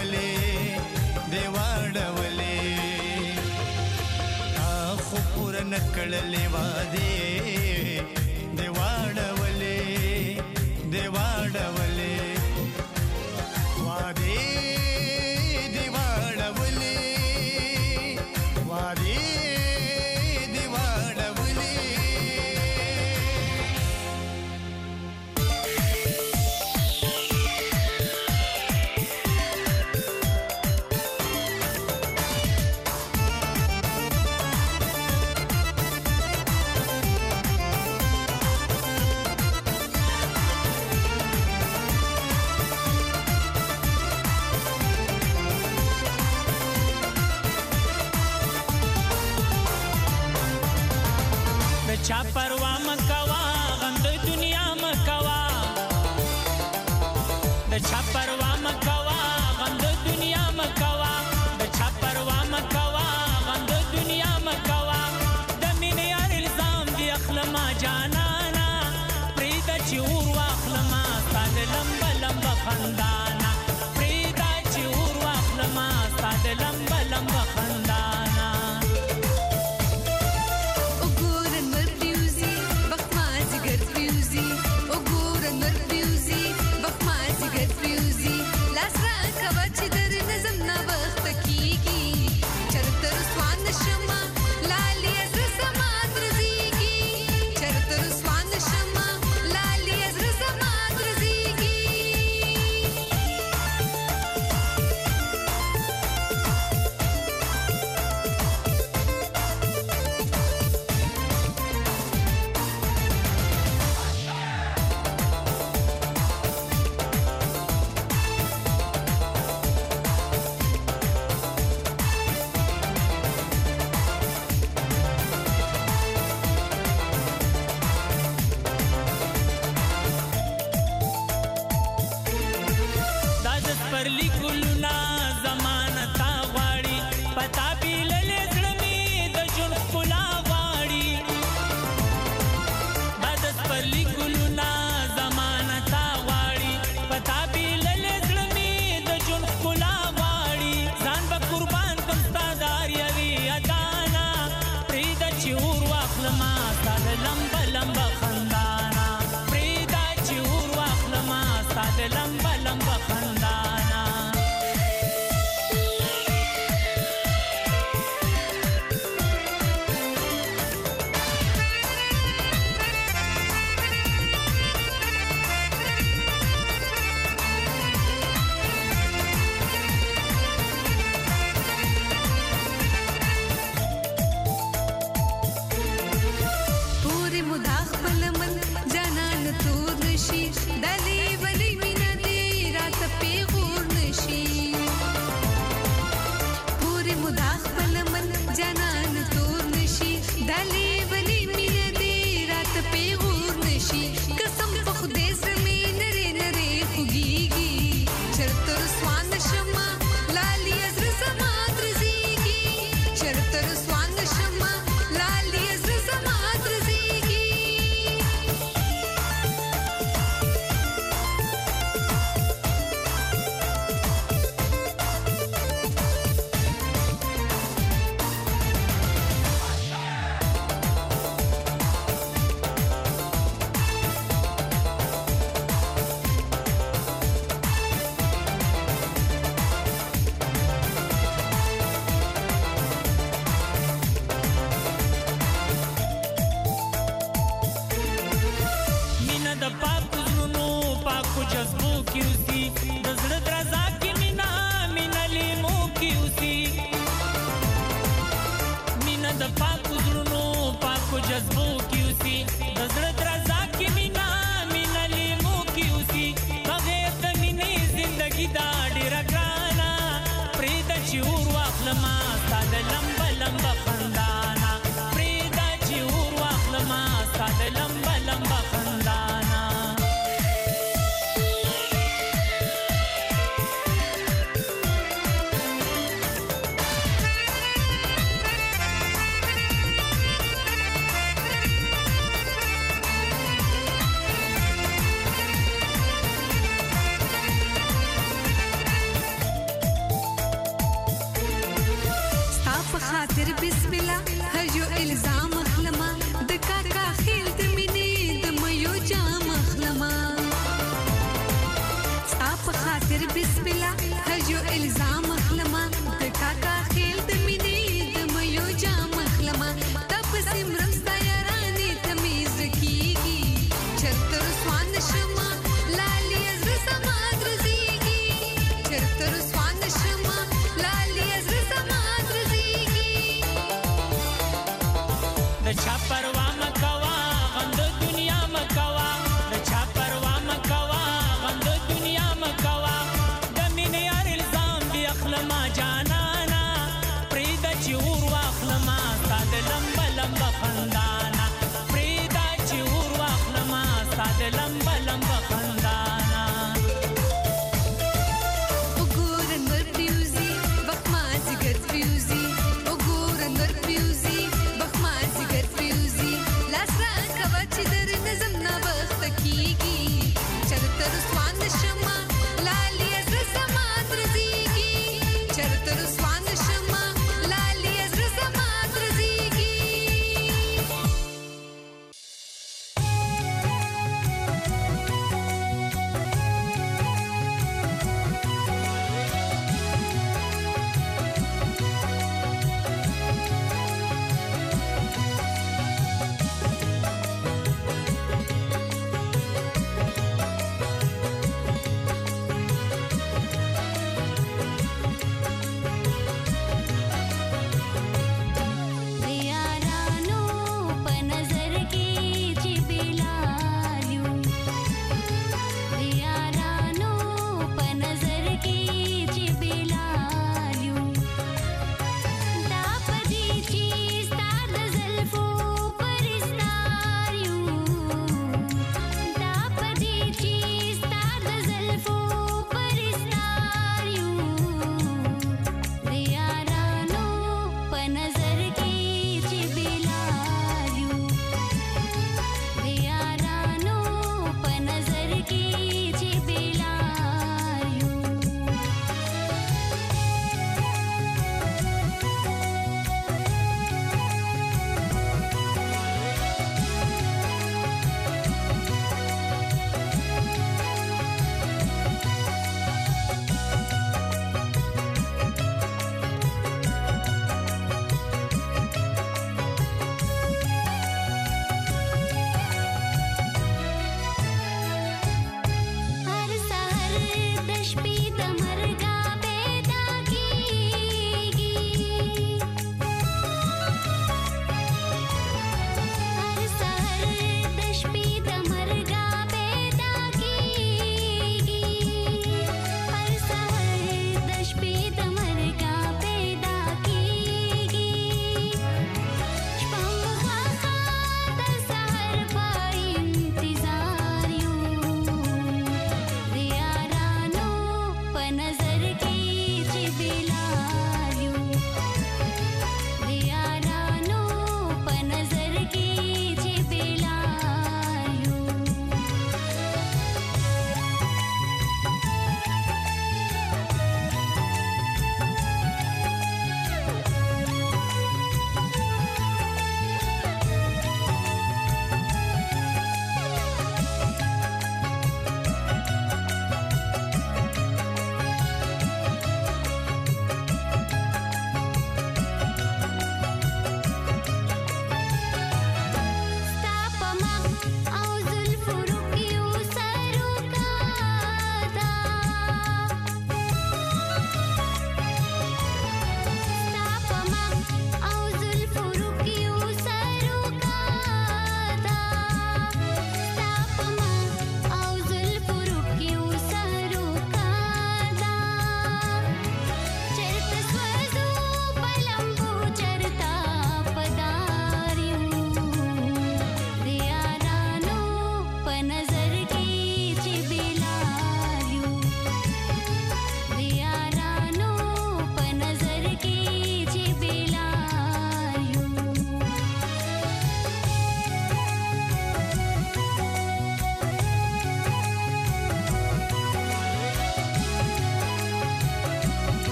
واړولې دی واړولې تا خو پوره نه کړلې وعدې دی واړولې دی واړولې وعدې دی واړولې وعدې دی واړولې چا پروا مکوا غم د دنیا مکوا د چا پروا مکوا غم د دنیا مکوا د چا پروا مکوا غم د دنیا مکوا د مینې هر الزام دی اخلما جانانا پریدا چې اور واخلما ستا د لمبه لمبه خندانا پریدا چې اور واخلما ستا د لمبه لمبه خندانا پرلی ګلونه زمانه تا غواړي پتا پیللې زړه مې د ژوند ښکلا غواړي دا د پرلی ګلونه زمانه تا غواړي پتا پیللې زړه مې د ژوند ښکلا غواړي ځان به قربان کړم ستا د هر یوې ادانا پرېږده چې اور واخلما ستا د لمبه لمبه خندانا پرېږده چې اور واخلما ستا د لمبه لمبه خندانا جذبو کی اوسی د زړه درزا کی مینا مینا لیمو کی اوسی بغیر د مینې زندگی دا ډیره ګرانه پرېږده چې اور واخلما ستا د لمبه لمبه خندانا پرېږده چې اور واخلما ستا د لمبه لمبه خندانا خاطر بسم الله هر یو الزام اخلما د کاکا خیل د مینې د مېو جام اخلما ستا په خاطر بسم الله هر یو الزام اخلما د کاکا خیل د مینې د مېو جام اخلما تاسو مرستا یارانې تمیز کیږي چرته رسوان شمه لالي از سما درزيږي چرته رسوان شمه لالي از سما درزيږي د چا پروا مکوا غم د دنیا مکوا د چا پروا مکوا غم د دنیا مکوا د مینې هر الزام دی اخلما جانانا پریدا چې اور واخلما ستا د لمبه لمبه خندانا پریدا چې اور واخلما ستا د لمبه لمبه خندانا وګوره نور پیوزي وخت ما ځګر پیوزي وګوره نور پیوزي وخت ما ځګر پیوزي لاس راکوه چې در نظم ناوخته کیږي چرته رسوان شمه لالي از سما درزيږي چرته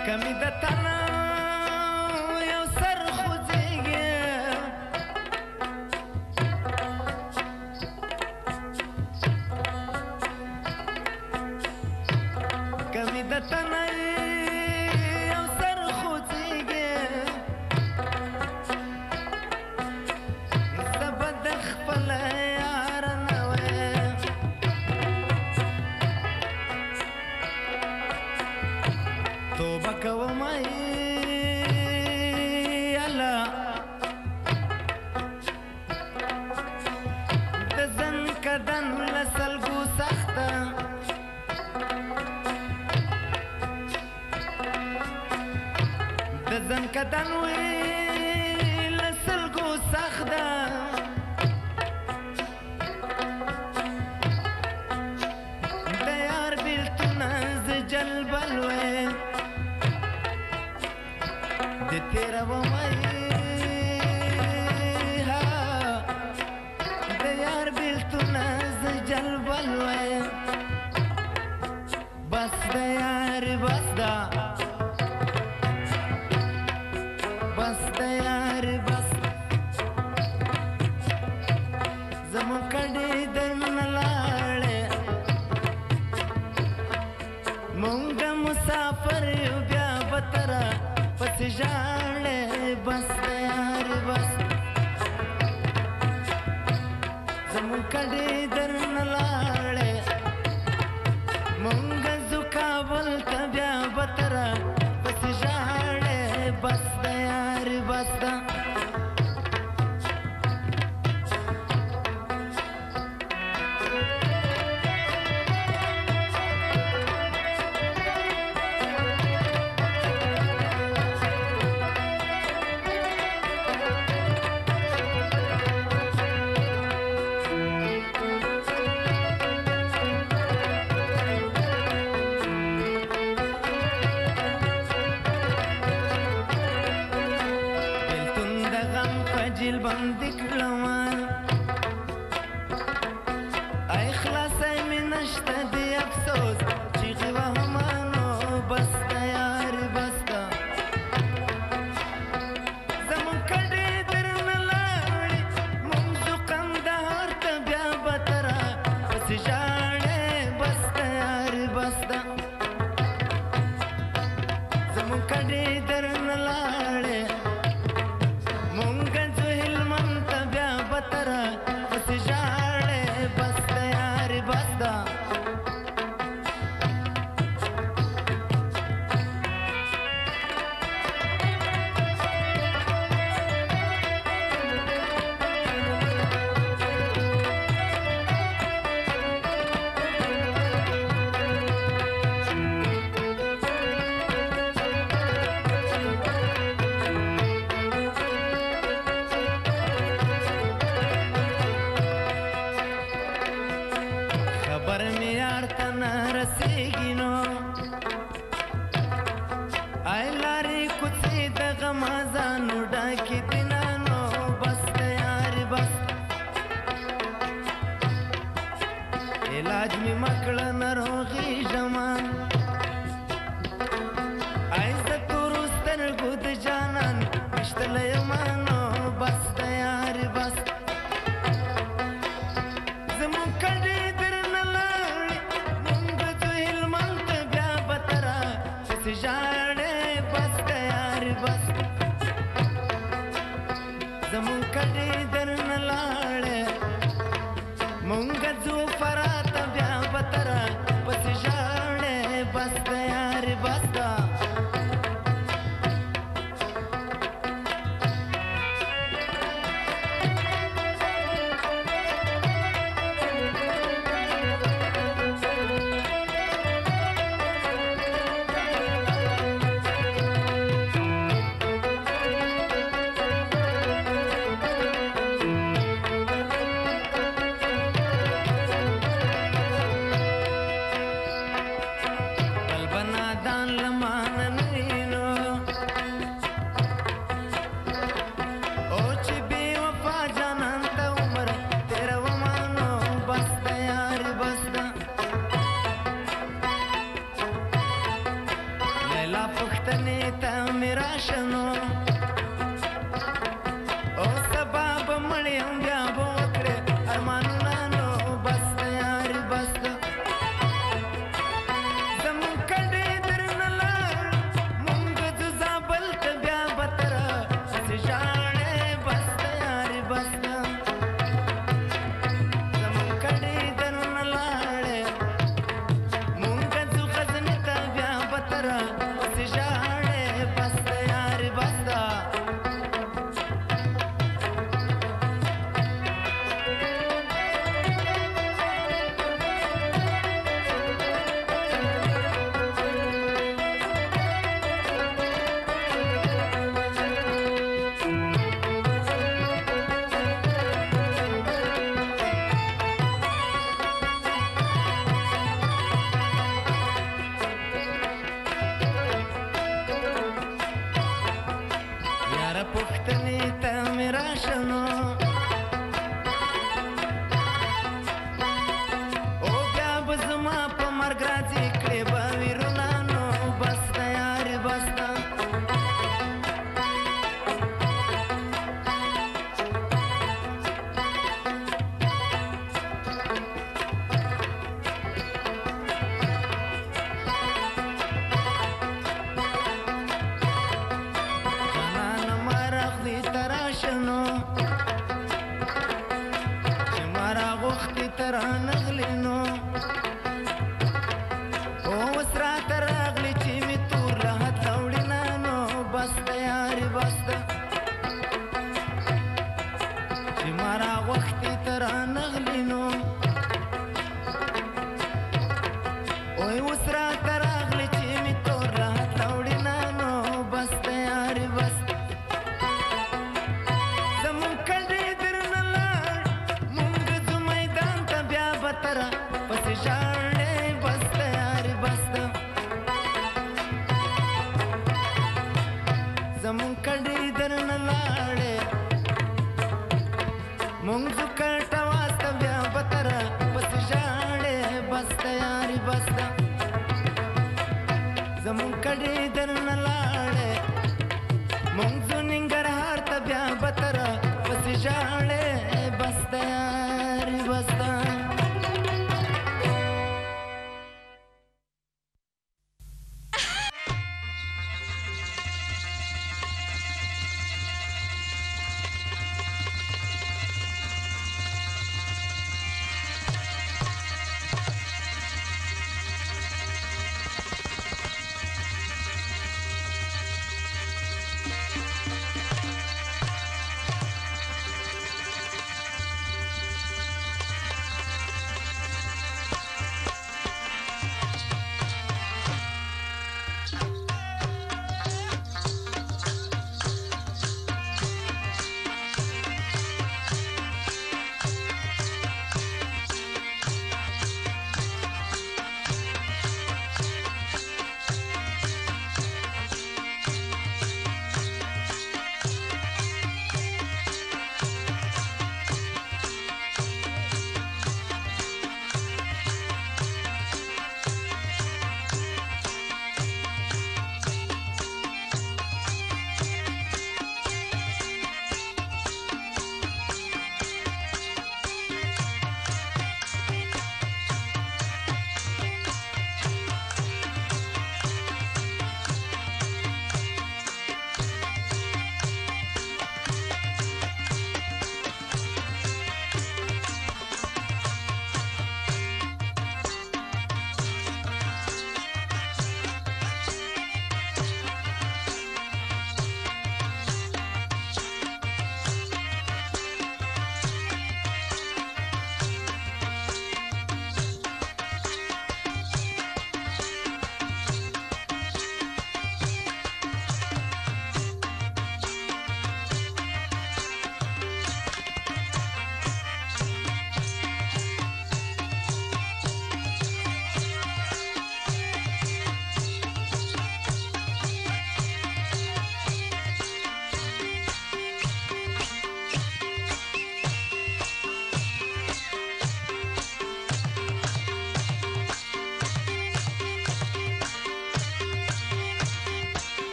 کمی د تنه یو سر خوځېږي کمی د تنه یو سر خوځېږي زه به د خپل یار نه وایم توبه کوم الله د زن کدن له سلګو سخته د زن کدن وی له سلګو سخته د یار بیلتونه زه جلبل ویم د تیره ومای د یار بیلتونه زه جلبل ویم بس د یار بس دا بس د یار بس زمون کډې درنه لاړې مونږ مسافر یو بیا به تره پسې ژاړې بس د یار بس زمون کډې درنه لاړې مونږ ځو کابل ته بیا به تره پسې ژاړې بس د یار بس ده جیل بندی کړم ای خلاصای می نشته دی افسوس چیغې وهمه نو بس ده یار بس ده زمون کډې درنه لاړې مونږ ځو کندهار ته بیا به تره پسې ژاړې بس ده یار بس ده زمون کډې درنه لاړې مونږ ترا پس ژاړې بس د یار بس ده خبر می یار ته نه رسېږي نو ای لارې کوڅې د غمازانو ډکې دي نو بس د یار بس علاج می مکړه ناروغېږم ای زه تورو سترګو د جانان ویشتلی یم نو بس د یار بس زمون کډې ژاړې بس د یار بس زمون کډې درنه لاړې مونږ ځو فرات بیا به تره پسې ژاړې بس د یار بس ده پښتنې ته مې راشنو او سبا به مړ یم بیا به وکړې ارمانونه نو بس ده یارې بس ده زمونږ کډې درنه لاړ مونږ ځو زابل ته بیا به تر هسې ژاړې بس ده یارې بس ده زمونږ کډې درنه لاړې مونږ ځو غزني ته بیا به تر هسې ژاړې بس ده یارې بس ده یاره پښتنې ته مې راشنو او بیا به زما په مرګ راځي کړې به ویرونه نو بس ده یارې بس ده جانانه ما راغلې ته راشنو چې ما راغوښتې ته رانغلې نو اوس راته راغلې چې مې تور راحت راوړینه نو بس ده یارې بس ده چې ما راغوښتې ته رانغلې نو اوی اوس راته راغلې چې مې تور راحت راوړینه نو بس ده یارې بس ده زمونږ کډې درنه لاړ مونږ ځو میدان ته بیا به تر پسې ژاړې بس ده یارې بس ده زمونږ کډې درنه لاړې مونږ ځو کټواز ته بیا به تر پسې ژاړې بس ده یارې بس ده زمونږ کډې درنه لاړې مونږ ځو ننګرهار ته بیا به تر پسې ژاړې بس ده یارې بس ده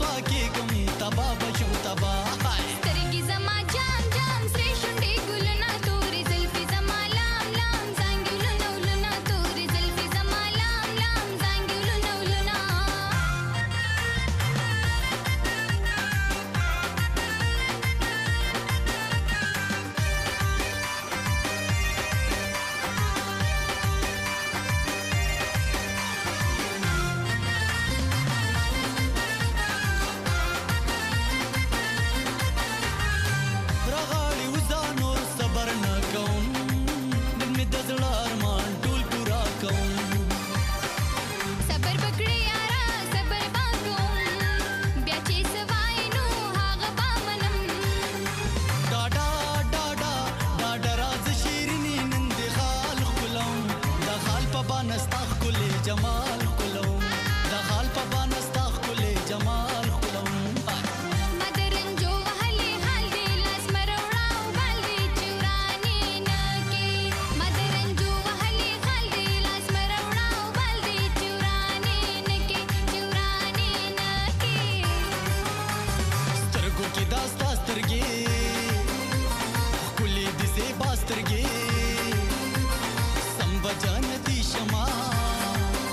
رسوا کېږم